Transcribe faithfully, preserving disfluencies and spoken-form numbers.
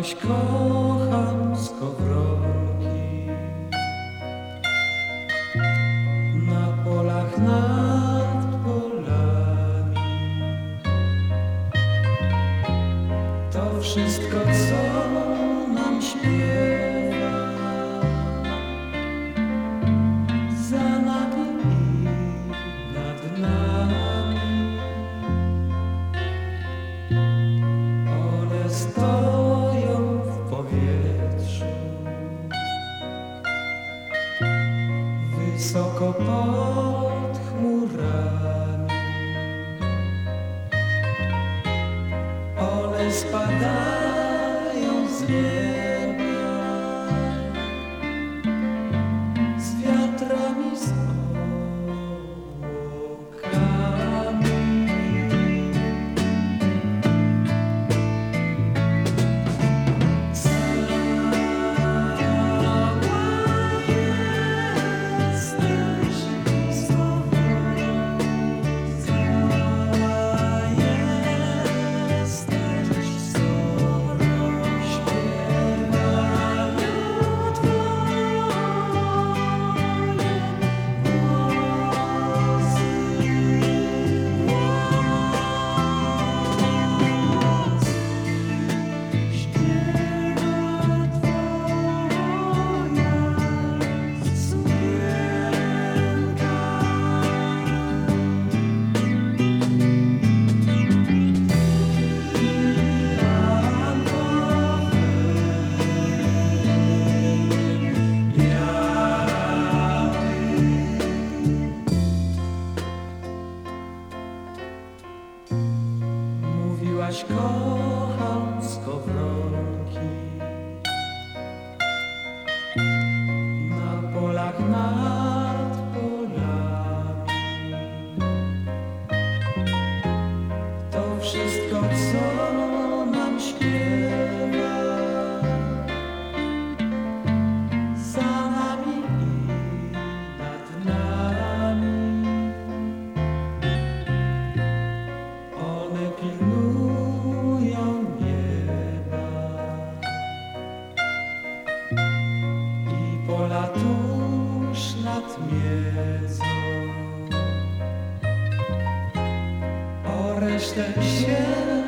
Mówiłaś kocham skowronki na polach nad polami. To wszystko co nam śpiewa za nami i nad nami. One stoją w powietrzu wysoko pod chmurami. One spadają z nieba z wiatrami, z obłokami. Mówiłaś kocham skowronki na polach nad polami. To wszystko co nam śpiewa za nami i nad nami. One pilnują nieba i pola tuż nad miedzą. O resztę się